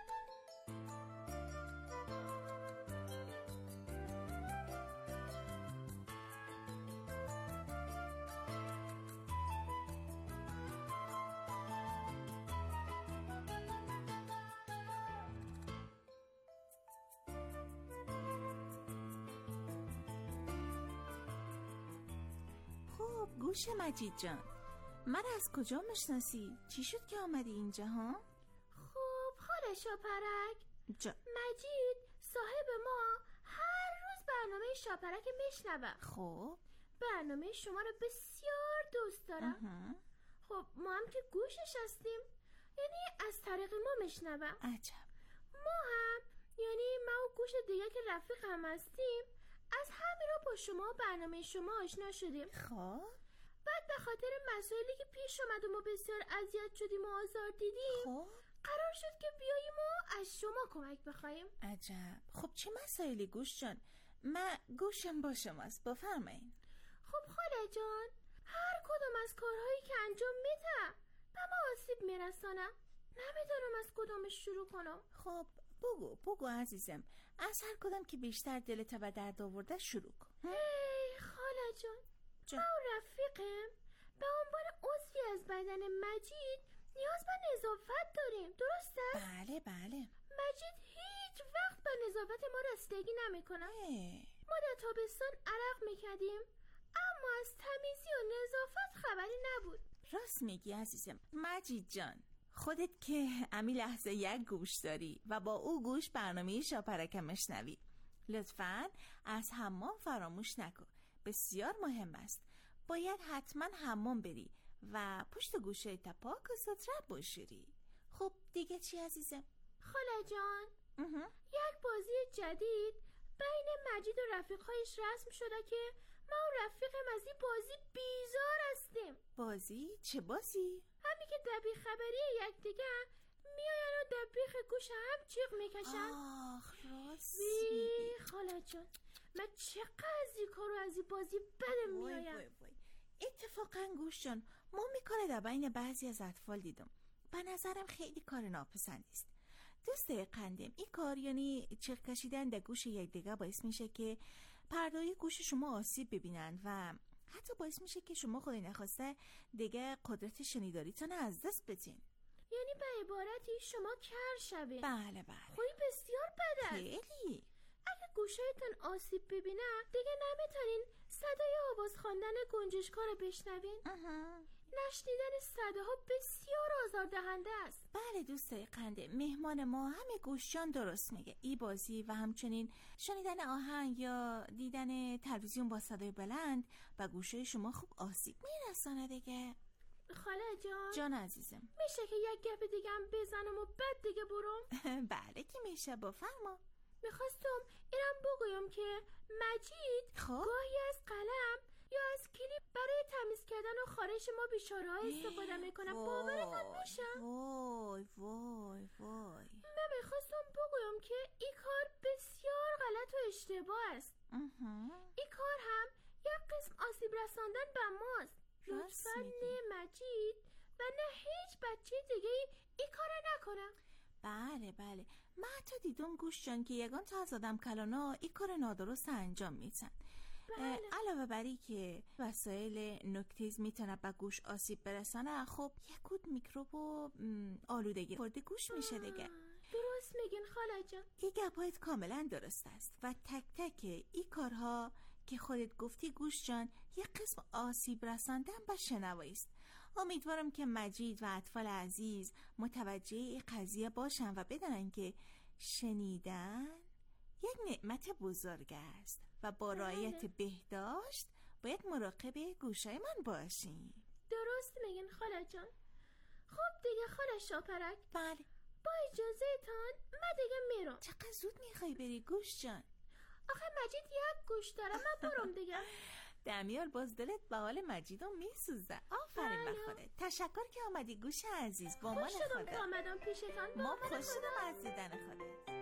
گوش مجید جان، من از کجا میشناسی؟ چی شد که آمدی اینجا ها؟ خب خاله شاپرک جا. مجید صاحب ما هر روز برنامه شاپرک میشنوه. خب برنامه شما رو بسیار دوست دارم. اه. خب ما هم که گوشش هستیم، یعنی از طریق ما میشنوه. عجب. ما هم یعنی ما و گوش دیگه که رفیق هم هستیم از همین رو با شما برنامه شما آشنا شدیم. خب بعد به خاطر مسائلی که پیش اومد و ما بسیار اذیت شدیم و آزار دیدیم خب قرار شد که بیاییم و از شما کمک بخوایم. عجب. خب چه مسائلی گوش جان؟ من گوشم با شماست، بفرمایین. خب خاله جان، هر کدوم از کارهایی که انجام میدم به ما آسیب میرسانم، نمیدونم از کدومش شروع کنم. خب بگو بگو عزیزم، از هر کدام که بیشتر دلت به درد آورده شروع کن. هی خاله جان، من و رفیقم به عنوان عضوی از بدن مجید نیاز به نظافت داریم، درسته؟ بله بله. مجید هیچ وقت به نظافت ما رسیدگی نمیکنه. ما در تابستان عرق میکردیم اما از تمیزی و نظافت خبری نبود. راست میگی عزیزم. مجید جان خودت که امی لحظه یک گوش داری و با او گوش برنامه شاپرک مشنوی. لطفاً از حمام فراموش نکن، بسیار مهم است. باید حتما حمام بری و پشت گوشه تا پاک و ستره بشوری. خب دیگه چی عزیزم؟ خاله جان، یک بازی جدید بین مجید و رفیقهایش رسم شده که ما و رفیقم از این بازی بیزار هستیم. بازی؟ چه بازی؟ همین که دبی خبری یک دیگه میاین و دبیخ گوش هم جیغ میکشن. آخ راستی خاله جان، من چقدر از این کارو از این بازی بدم میایم. اتفاقا گوش جان، ما میکنه در بین بعضی از اطفال دیدم، به نظرم خیلی کار ناپسندی است. دوست قندم این کار یعنی چیغ کشیدن در گوش یک دیگه باعث میشه که پردای گوش شما آسیب ببینن و حتی باعث میشه که شما خودی نخواسته دیگه قدرت شنیداریتون از دست بدین. یعنی به عبارتی شما کر شوین. بله بله. خوی بسیار بد است. خیلی. اگه گوشهتون آسیب ببینه دیگه نمیتونین صدای آواز خواندن گنجشکا رو بشنوین. نشنیدن صداها بسیار آزاردهنده است. بله دوستای قنده، مهمان ما همه گوشجان درست میگه. ای بازی و همچنین شنیدن آهنگ یا دیدن تلویزیون با صدای بلند به گوشه شما خوب آسیب میرسانه دیگه. خاله جان جان عزیزم، میشه که یک گپ دیگه هم بزنم و بعد دیگه برم؟ بله که میشه، بفرما. میخواستم اینم بگویم که مجید خب؟ گاهی از قلم یا از کلیپ برای تمیز کردن و خارش ما بیچاره ها استفاده میکنه. باورتون میشه؟ وای وای وای. من میخواستم بگویم که این کار بسیار غلط و اشتباه است. این کار هم یک قسم آسیب رساندن به ماست. لطفا نه مجید و نه هیچ بچه دیگه این کار نکنه. بله بله، من حتی دیدم گوش جان که یگان تا از آدم کلانا این کار نادرست انجام میتن. بله. علاوه بری که وسایل نوکتیز میتونه به گوش آسیب برسانه، خب یکود میکروب و آلودگی خورده گوش میشه دیگه. درست میگین خاله جان. این گپایت کاملا درست است و تک تک این کارها که خودت گفتی گوش جان یک قسم آسیب رساندن به شنوایی است. امیدوارم که مجید و اطفال عزیز متوجه این قضیه باشن و بدونن که شنیدن یک نعمت بزرگ است و با رعایت بهداشت باید مراقب گوشای من باشین. درست میگین خاله جان. خب دیگه خاله شاپرک. بله. با اجازه تان من دیگه میرم. چقدر زود میخوای بری گوش جان؟ آخه مجید یک گوش داره، من برم دیگه. دمیال باز دلت به حال مجیدو میسوزه. آفرین به خودت. تشکر که آمدی گوش عزیز. با من خوش شدم خودت که آمدم پیشتان. ما خوش شدم از دیدن خودت.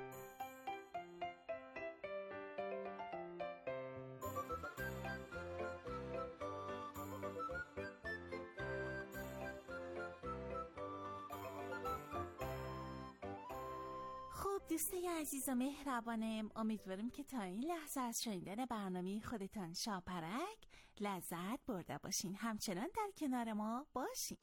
دوستای عزیز و مهربانم، امیدوارم که تا این لحظه از شنیدن برنامه خودتان شاپرک لذت برده باشین. همچنان در کنار ما باشین.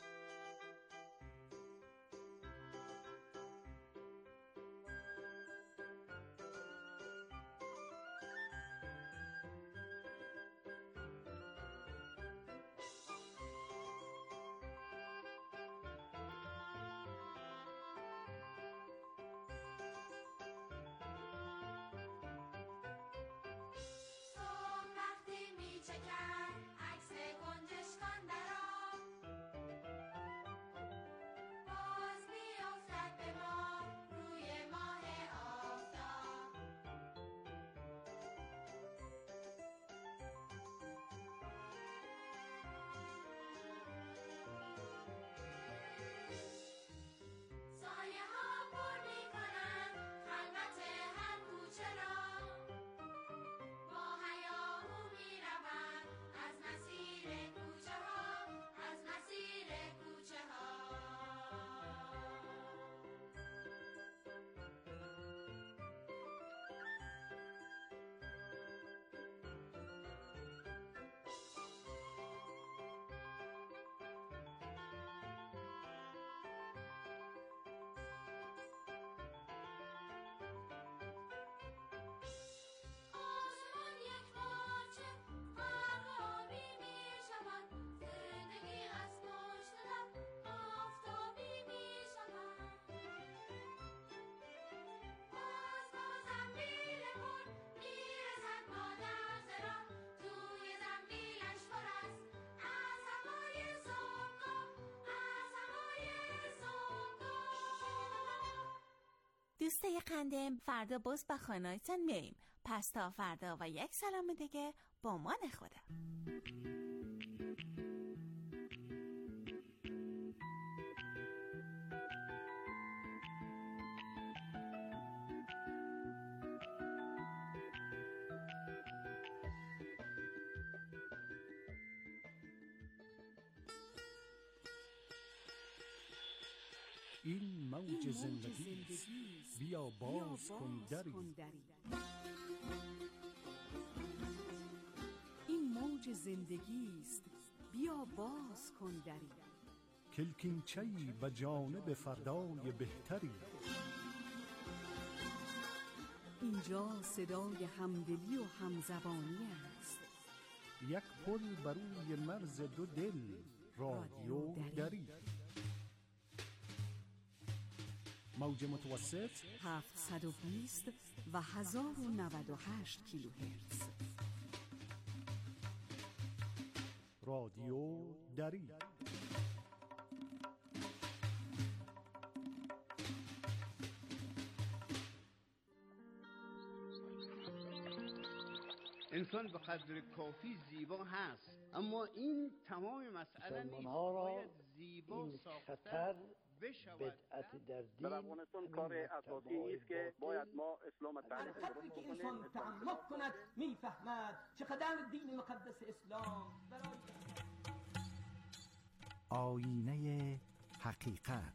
دوستای قندم، فردا باز به خانه‌تون میایم. پس تا فردا و یک سلام دیگه با مان خدا. این موج زندگی بیا باز کن دری. این موج زندگی است بیا باز کن دری. کلکینچه‌ای به جانب فردای بهتری. اینجا صدای همدلی و همزبانی است. یک پل بر روی مرز دو دل، رادیو دری. موج متوسط هفتصد و بیست و هزار و نود و هشت کیلوهرتز. رادیو دری. انسان به قدر کافی زیبا هست، اما این تمام مسئله نیست. باید زیبا ساختن بشود. بدعت در دین در افغانستان کار اساسی نیست که باید ما اسلام تعریف کنیم. که انسان تعمق کند میفهمد چقدر دین مقدس اسلام برای آینه حقیقت.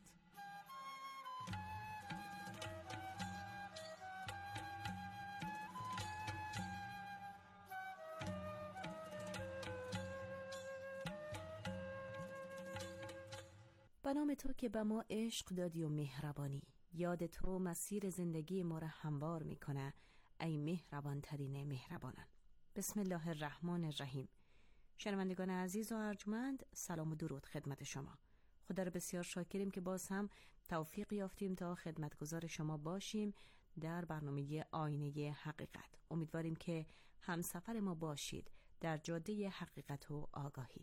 به نام تو که به ما عشق دادی و مهربانی، یاد تو مسیر زندگی ما را هموار میکنه ای مهربان ترین مهربانان. بسم الله الرحمن الرحیم. شنوندگان عزیز و ارجمند، سلام و درود خدمت شما. خدا را بسیار شاکریم که باز هم توفیق یافتیم تا خدمتگزار شما باشیم در برنامه آینه حقیقت. امیدواریم که همسفر ما باشید در جاده حقیقت و آگاهی.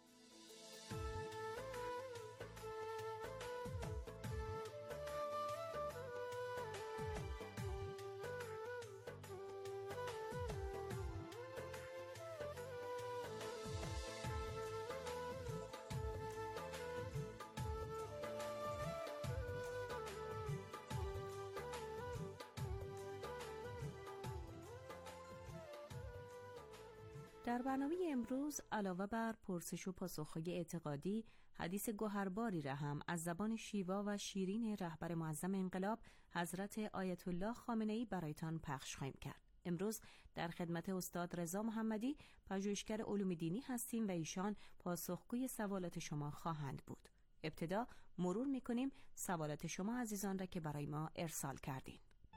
در برنامه امروز علاوه بر پرسش و پاسخ‌های اعتقادی، حدیث گوهرباری را هم از زبان شیوا و شیرین رهبر معظم انقلاب حضرت آیت الله خامنه‌ای برایتان پخش خواهیم کرد. امروز در خدمت استاد رضا محمدی، پژوهشگر علوم دینی هستیم و ایشان پاسخگوی سوالات شما خواهند بود. ابتدا مرور می‌کنیم سوالات شما عزیزان را که برای ما ارسال کردین.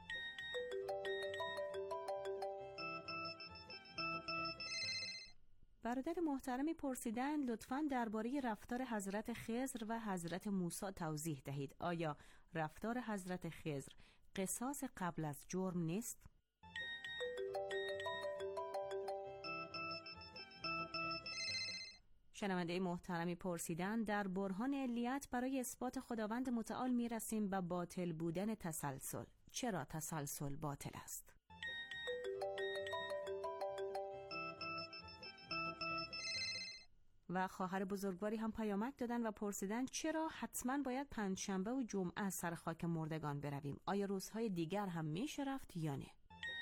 برادر محترمی پرسیدند لطفاً درباره رفتار حضرت خضر و حضرت موسی توضیح دهید. آیا رفتار حضرت خضر قصاص قبل از جرم نیست؟ شنونده محترمی پرسیدند در برهان علیت برای اثبات خداوند متعال میرسیم به باطل بودن تسلسل. چرا تسلسل باطل است؟ و خواهر بزرگواری هم پیامک دادن و پرسیدن چرا حتما باید پنجشنبه و جمعه سر خاک مردگان برویم؟ آیا روزهای دیگر هم میشه رفت یا نه؟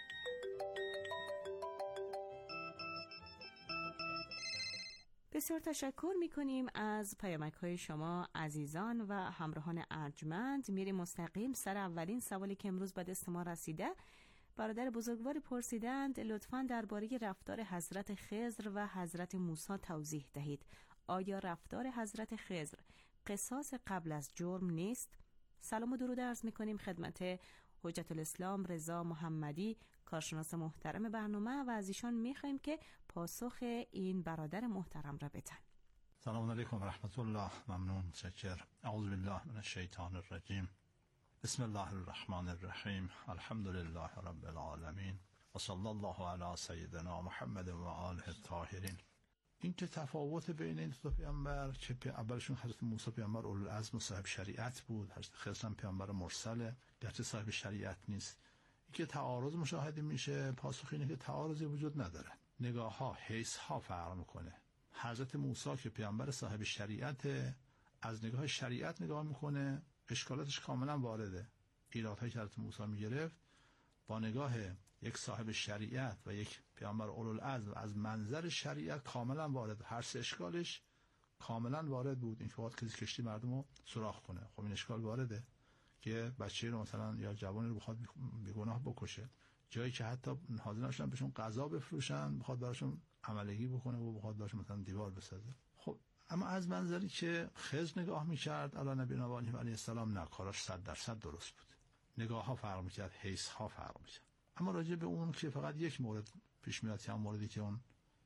بسیار تشکر میکنیم از پیامک های شما عزیزان و همراهان ارجمند. میریم مستقیم سر اولین سوالی که امروز به دست ما رسیده. برادر بزرگواری پرسیدند لطفاً درباره رفتار حضرت خضر و حضرت موسی توضیح دهید. آیا رفتار حضرت خضر قصاص قبل از جرم نیست؟ سلام و درود عرض میکنیم خدمت حجت الاسلام رضا محمدی، کارشناس محترم برنامه، و از ایشان میخوایم که پاسخ این برادر محترم را بدن. سلام علیکم و رحمت الله. ممنون، متشکر. اعوذ بالله من الشیطان الرجیم. بسم الله الرحمن الرحیم. الحمد لله رب العالمین و صلی الله علی سیدنا محمد و آله الطاهرین. این که تفاوت بین این دو پیامبر که اولشون حضرت موسی پیامبر اولوالعزم و صاحب شریعت بود، حضرت خضر هم پیامبر مرسله گرچه صاحب شریعت نیست، این که تعارض مشاهده میشه، پاسخ اینه که تعارضی وجود نداره، نگاه ها حیث ها فرق میکنه. حضرت موسی که پیامبر صاحب شریعت از نگاه شریعت نگاه میکنه، اشکالاتش کاملا وارده، ایرادهایی که حضرت موسی میگرفت با نگاه یک صاحب شریعت و یک پیامبر اولوالعزم از منظر شریعت کاملا وارد، هر سه اشکالش کاملا وارد بود. این که کسی کشتی مردم رو سوراخ کنه، خب این اشکال وارده که بچه رو مثلا یا جوانی رو بخواد بیگناه بکشه، جایی که حتی حاضر نشدن بهشون غذا بفروشن، بخواد براشون عملگی بکنه و بخواد براشون مثلا دیوار بسازه. خب اما از منظری که خضر نگاه میکرد علی نبینا و علیه السلام، نه، کاراش صد درصد درست بود، نگاه ها فرق میکرد، حیث ها فرق میکرد. اما راجع به اون که فقط یک مورد پیش میاد که هم موردی که اون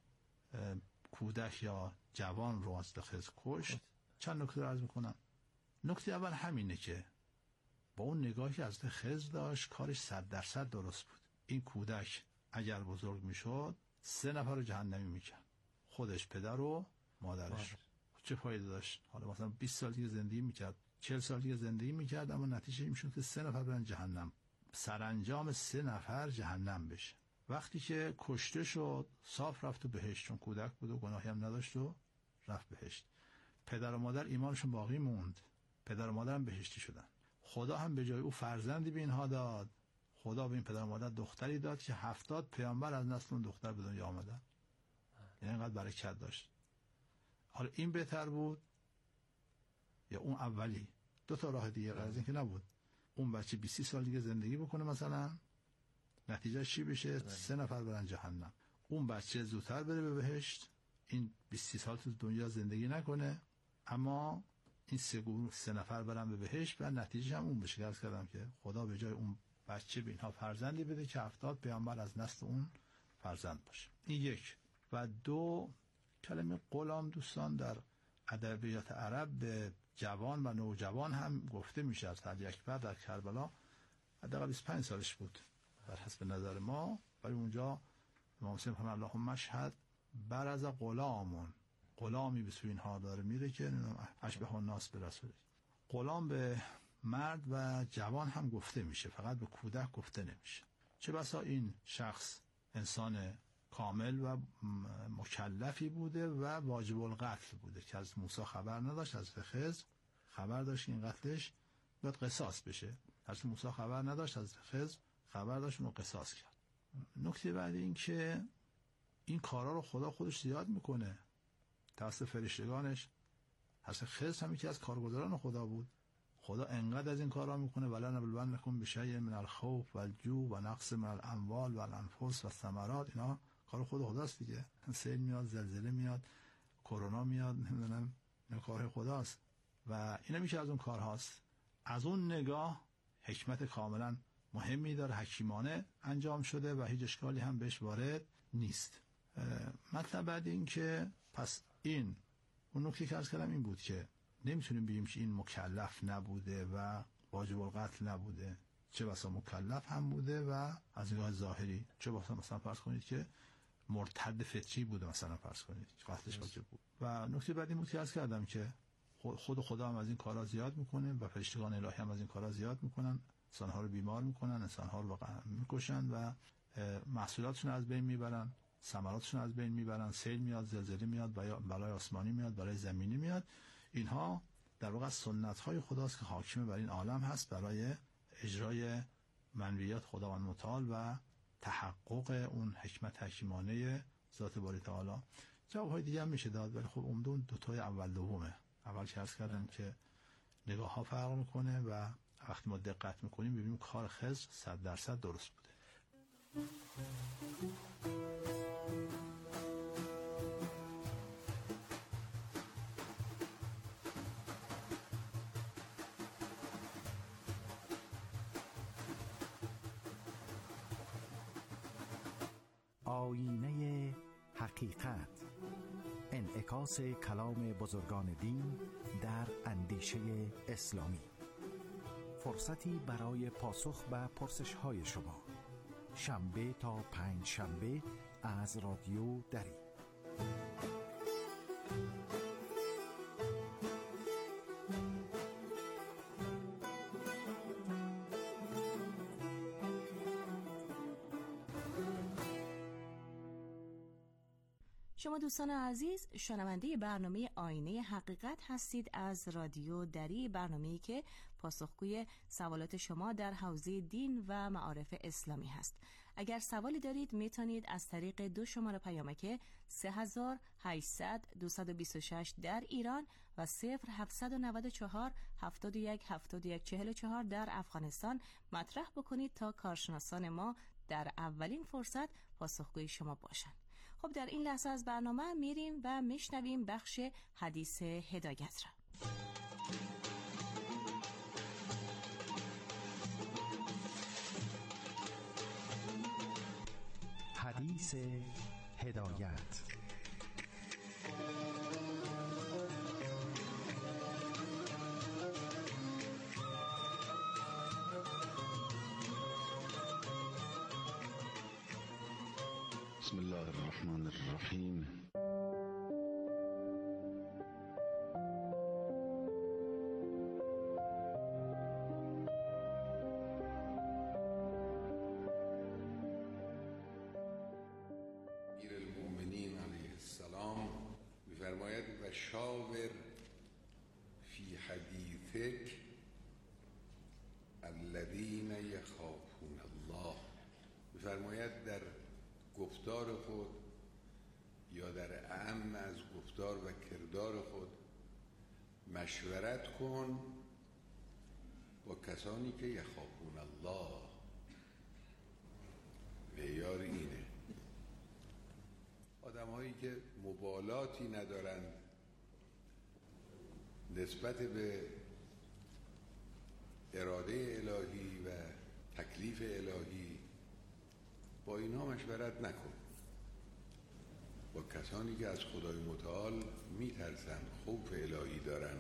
کودک یا جوان رو از خضر کشت، چند نکته رو عرض میکنم. نکته اول همینه که با اون نگاهی که از خضر داشت کارش صد درصد درست بود. این کودک اگر بزرگ میشد سه نفر رو جهنمی میکرد، خودش، پدر و مادرش. چه فایده داشت؟ حالا مثلا بیست سال دیگه زندگی میکرد، چهل سال دیگه زندگی میکرد، اما نتیجه این میشد که سه نفر برن جهنم، سرانجام سه نفر جهنم بشه. وقتی که کشته شد صاف رفت تو بهشت، چون کودک بود و گناهی هم نداشت و رفت بهشت. پدر و مادر ایمانشون باقی موند، پدر و مادر هم بهشتی شدن. خدا هم به جای او فرزندی به اینها داد، خدا به این پدر و مادر دختری داد که هفتاد پیامبر از نسل اون دختر به دنیا آمدن، یعنی اینقدر برکت داشت. حالا این بهتر بود یا اون اولی؟ دو تا راه دیگه از این که نبود. اون بچه بیست سال دیگه زندگی بکنه مثلا، نتیجه چی بشه؟ سه نفر برن جهنم. اون بچه زودتر بره به بهشت، این بیست سال تو دنیا زندگی نکنه، اما این سه گروه سه نفر برن به بهشت و نتیجه هم اون بشه. عرض کردم که خدا به جای اون بچه به اینها فرزندی بده که هفتاد پیامبر از نسل اون فرزند باشه. این یک. و دو، کلمه غلام دوستان در ادبیات عرب به جوان و نوجوان هم گفته میشه. از علی اکبر در کربلا حداقل بیست و پنج سالش بود بر حسب نظر ما، ولی اونجا امام حسین فرمان اللهم اشهد برز غلامون، غلامی به سوی اینها داره میره که اشبه الناس به رسول. غلام به مرد و جوان هم گفته میشه، فقط به کودک گفته نمیشه. چه بسا این شخص انسان کامل و مکلفی بوده و واجب القتل بوده که از موسی خبر نداشت، از خضر خبر داشت این قتلش باید قصاص بشه، از موسی خبر نداشت، از خضر خبر داشت، اونو قصاص کرد. نکته بعدی این که این کارا رو خدا خودش زیاد میکنه توسط فرشتگانش. حضرت خضر هم یکی از کارگزاران خدا بود. خدا انقدر از این کارا میکنه، ولا نبلونکم بشیء من الخوف والجوع و نقص من الاموال والانفس والثمرات، اینا کار خود خداست دیگه. سیل میاد، زلزله میاد، کرونا میاد، نمیدونم، اینا کار خداست و اینا میشه از اون کارهاست. از اون نگاه حکمت کاملا مهمی داره، حکیمانه انجام شده و هیچ اشکالی هم بهش وارد نیست. مطلب بعد این که پس این اون نکته که عرض کردم این بود که نمیتونیم بگیم که این مکلف نبوده و واجب القتل نبوده، چه بسا مکلف هم بوده و از نگاه ظاهری چه بسا مثلا فرض کنید که مرتد فطری بوده، مثلا فرض کنید قتلش واجب بود. و نکته بعدی بود که عرض کردم که خود خدا هم از این کارا زیاد میکنه و فرشتگان الهی هم از این کارا زیاد میکنن، انسانها رو بیمار میکنن، انسانها رو واقعا میکشن و محصولاتشون از بین میبرن، ثمراتشون از بین میبرن، سیل میاد، زلزله میاد، بلای آسمانی میاد، بلای زمینی میاد. اینها در واقع سنت های خداست که حاکمه بر این عالم هست برای اجرای منویات خداوند متعال و تحقق اون حکمت حکیمانه ذات باری تعالی. جواب های دیگه هم میشه داد، ولی خب عمدون دو تای اول دومه. اول که عرض کردم که نگاه ها فرق میکنه و وقتی ما دقت میکنیم ببینیم کار خضر صد درصد درست بوده. آینه حقیقت، انعکاس کلام بزرگان دین در اندیشه اسلامی. فرصتی برای پاسخ به پرسش‌های شما، شنبه تا پنج شنبه از رادیو دری. شما دوستان عزیز شنونده برنامه آینه حقیقت هستید از رادیو دری، برنامه‌ای که پاسخگوی سوالات شما در حوزه دین و معارف اسلامی هست. اگر سوالی دارید میتونید از طریق دو شماره پیامک سه هزار و هشتصد دویست و بیست و شش در ایران و صفر هفتصد و نود و چهار هفتاد و یک هفتاد و یک چهل و چهار در افغانستان مطرح بکنید تا کارشناسان ما در اولین فرصت پاسخگوی شما باشند. خب در این لحظه از برنامه میریم و میشنویم بخش حدیث هدایت را. حدیث هدایت. بسم الله الرحمن الرحیم. امیر المؤمنین علیه السلام می‌فرماید و شاور فی حدیثک الذین یخافون الله. می‌فرماید در گفتار خود یا در اعم از گفتار و کردار خود مشورت کن با کسانی که یخافون الله. معیار اینه، آدم هایی که مبالاتی ندارند نسبت به اراده الهی و تکلیف الهی، با اینها مشورت نکن. با کسانی که از خدای متعال میترسن، خوف الهی دارن،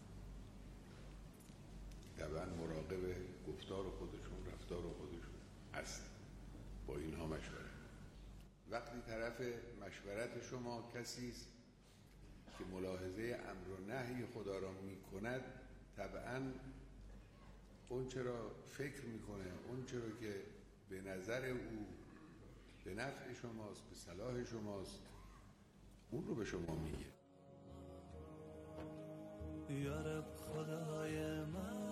طبعا مراقب گفتار خودشون، رفتار خودشون هست، با اینها مشورت. وقتی طرف مشورت شما کسی است که ملاحظه امر و نهی خدا را میکند، طبعا اون چرا فکر میکنه، اون چرا که به نظر او به نفع شماست، به صلاح شماست، اون رو به شما میگه. یا رب خدای من،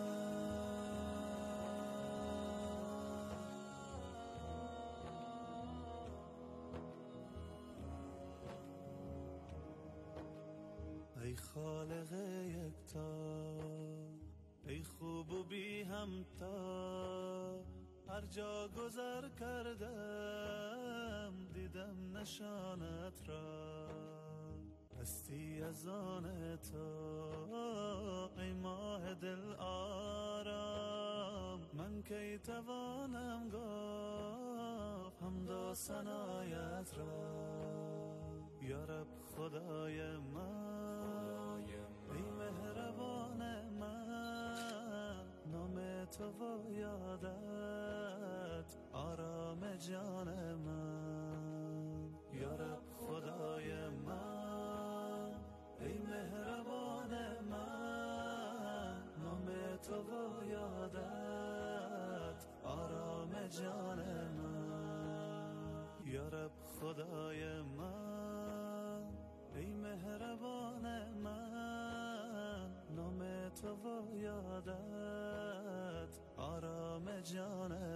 ای خالق یکتا، ای خوب و بی همتا، هر جا گذر کردم دیدم نشانت را، هستی از آن تو ای ماه دل آرام، من کی توانم گفت حمد و ثنایت را. یا رب خدای من، ای مهربان من، نام تو و یادت آرام جان من. یا رب خدای من، ای مهربان من، نام تو و یادت آرام جان من. یا رب خدای من، ای مهربان من، نام تو و یادت آرام جان